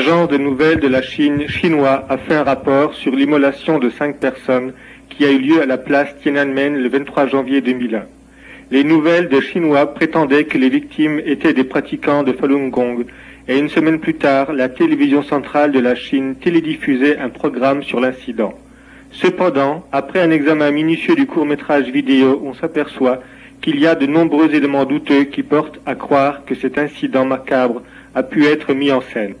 L'agence de nouvelles de la Chine chinois a fait un rapport sur l'immolation de 5 personnes qui a eu lieu à la place Tiananmen le 23 janvier 2001. Les nouvelles de Chinois prétendaient que les victimes étaient des pratiquants de Falun Gong et une semaine plus tard, la télévision centrale de la Chine télédiffusait un programme sur l'incident. Cependant, après un examen minutieux du court-métrage vidéo, on s'aperçoit qu'il y a de nombreux éléments douteux qui portent à croire que cet incident macabre a pu être mis en scène.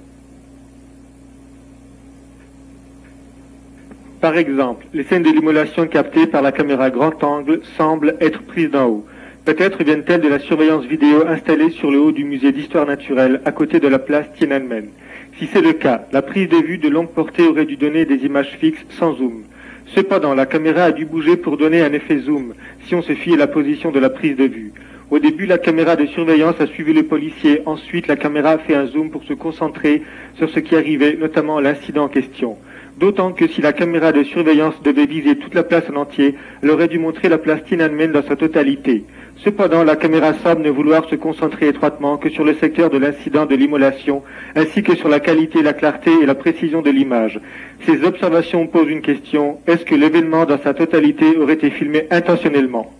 Par exemple, les scènes de l'immolation captées par la caméra grand angle semblent être prises d'en haut. Peut-être viennent-elles de la surveillance vidéo installée sur le haut du musée d'histoire naturelle à côté de la place Tiananmen. Si c'est le cas, la prise de vue de longue portée aurait dû donner des images fixes sans zoom. Cependant, la caméra a dû bouger pour donner un effet zoom, si on se fie à la position de la prise de vue. Au début, la caméra de surveillance a suivi le policier. Ensuite, la caméra a fait un zoom pour se concentrer sur ce qui arrivait, notamment l'incident en question. D'autant que si la caméra de surveillance devait viser toute la place en entier, elle aurait dû montrer la place Tiananmen dans sa totalité. Cependant, la caméra semble ne vouloir se concentrer étroitement que sur le secteur de l'incident de l'immolation, ainsi que sur la qualité, la clarté et la précision de l'image. Ces observations posent une question: est-ce que l'événement dans sa totalité aurait été filmé intentionnellement?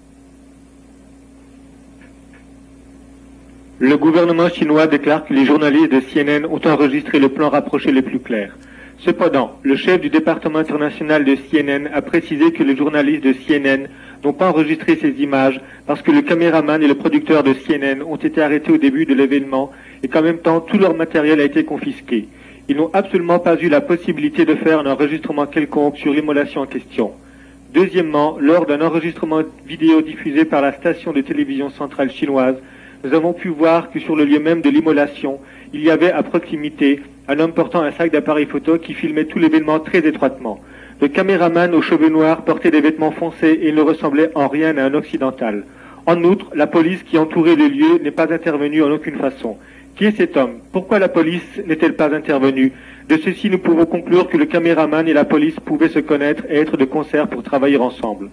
Le gouvernement chinois déclare que les journalistes de CNN ont enregistré le plan rapproché le plus clair. Cependant, le chef du département international de CNN a précisé que les journalistes de CNN n'ont pas enregistré ces images parce que le caméraman et le producteur de CNN ont été arrêtés au début de l'événement et qu'en même temps tout leur matériel a été confisqué. Ils n'ont absolument pas eu la possibilité de faire un enregistrement quelconque sur l'immolation en question. Deuxièmement, lors d'un enregistrement vidéo diffusé par la station de télévision centrale chinoise, nous avons pu voir que sur le lieu même de l'immolation, il y avait à proximité un homme portant un sac d'appareil photo qui filmait tout l'événement très étroitement. Le caméraman aux cheveux noirs portait des vêtements foncés et il ne ressemblait en rien à un occidental. En outre, la police qui entourait le lieu n'est pas intervenue en aucune façon. Qui est cet homme? Pourquoi la police n'est-elle pas intervenue? De ceci, nous pouvons conclure que le caméraman et la police pouvaient se connaître et être de concert pour travailler ensemble.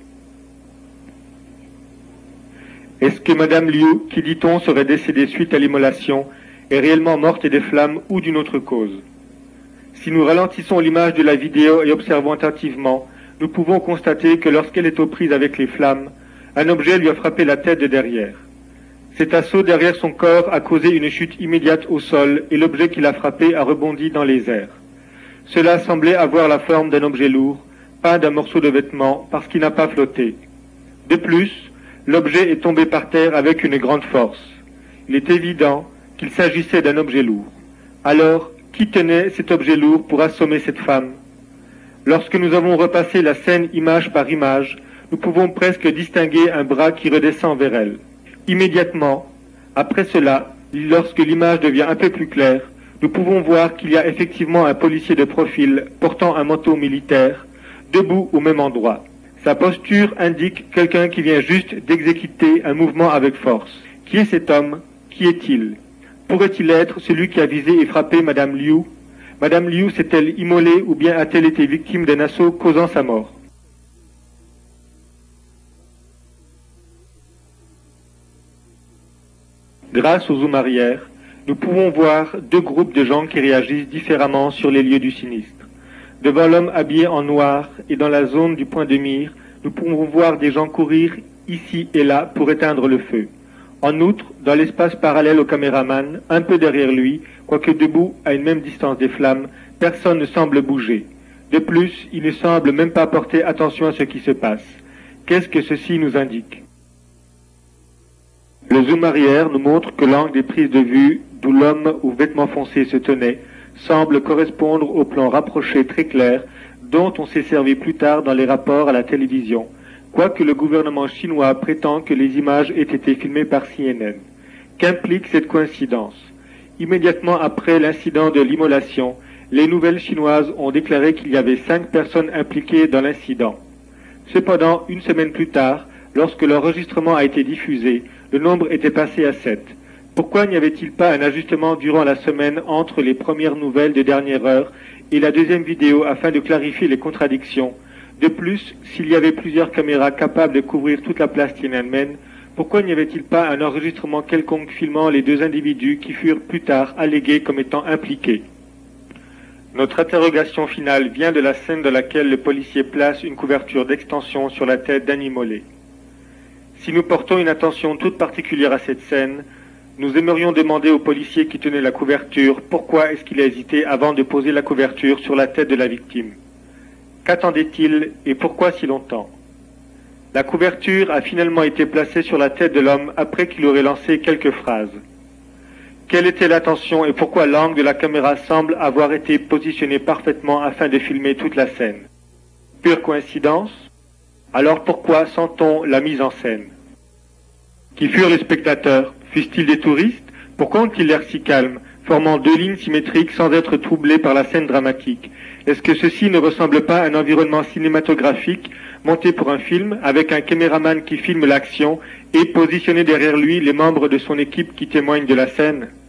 Est-ce que Madame Liu, qui dit-on serait décédée suite à l'immolation, est réellement morte des flammes ou d'une autre cause? Si nous ralentissons l'image de la vidéo et observons attentivement, nous pouvons constater que lorsqu'elle est aux prises avec les flammes, un objet lui a frappé la tête de derrière. Cet assaut derrière son corps a causé une chute immédiate au sol et l'objet qui l'a frappé a rebondi dans les airs. Cela semblait avoir la forme d'un objet lourd, pas d'un morceau de vêtement, parce qu'il n'a pas flotté. De plus, l'objet est tombé par terre avec une grande force. Il est évident qu'il s'agissait d'un objet lourd. Alors, qui tenait cet objet lourd pour assommer cette femme? Lorsque nous avons repassé la scène image par image, nous pouvons presque distinguer un bras qui redescend vers elle. Immédiatement, après cela, lorsque l'image devient un peu plus claire, nous pouvons voir qu'il y a effectivement un policier de profil portant un manteau militaire, debout au même endroit. Sa posture indique quelqu'un qui vient juste d'exécuter un mouvement avec force. Qui est cet homme? Qui est-il? Pourrait-il être celui qui a visé et frappé Madame Liu? Madame Liu s'est-elle immolée ou bien a-t-elle été victime d'un assaut causant sa mort? Grâce au zoom arrière, nous pouvons voir deux groupes de gens qui réagissent différemment sur les lieux du sinistre. Devant l'homme habillé en noir et dans la zone du point de mire, nous pouvons voir des gens courir ici et là pour éteindre le feu. En outre, dans l'espace parallèle au caméraman, un peu derrière lui, quoique debout à une même distance des flammes, personne ne semble bouger. De plus, il ne semble même pas porter attention à ce qui se passe. Qu'est-ce que ceci nous indique? Le zoom arrière nous montre que l'angle des prises de vue, d'où l'homme aux vêtements foncés se tenait, semble correspondre au plan rapproché très clair dont on s'est servi plus tard dans les rapports à la télévision, quoique le gouvernement chinois prétend que les images aient été filmées par CNN. Qu'implique cette coïncidence? Immédiatement après l'incident de l'immolation, les nouvelles chinoises ont déclaré qu'il y avait 5 personnes impliquées dans l'incident. Cependant, une semaine plus tard, lorsque l'enregistrement a été diffusé, le nombre était passé à 7. Pourquoi n'y avait-il pas un ajustement durant la semaine entre les premières nouvelles de dernière heure et la deuxième vidéo afin de clarifier les contradictions? De plus, s'il y avait plusieurs caméras capables de couvrir toute la place Tiananmen, pourquoi n'y avait-il pas un enregistrement quelconque filmant les deux individus qui furent plus tard allégués comme étant impliqués? Notre interrogation finale vient de la scène dans laquelle le policier place une couverture d'extension sur la tête d'Annie Mollet. Si nous portons une attention toute particulière à cette scène, nous aimerions demander au policier qui tenait la couverture pourquoi est-ce qu'il a hésité avant de poser la couverture sur la tête de la victime. Qu'attendait-il et pourquoi si longtemps? La couverture a finalement été placée sur la tête de l'homme après qu'il aurait lancé quelques phrases. Quelle était l'intention et pourquoi l'angle de la caméra semble avoir été positionné parfaitement afin de filmer toute la scène? Pure coïncidence? Alors pourquoi sent-on la mise en scène? Qui furent les spectateurs? Fussent-ils des touristes? Pourquoi ont-ils l'air si calmes, formant deux lignes symétriques sans être troublés par la scène dramatique? Est-ce que ceci ne ressemble pas à un environnement cinématographique monté pour un film, avec un caméraman qui filme l'action et positionné derrière lui les membres de son équipe qui témoignent de la scène?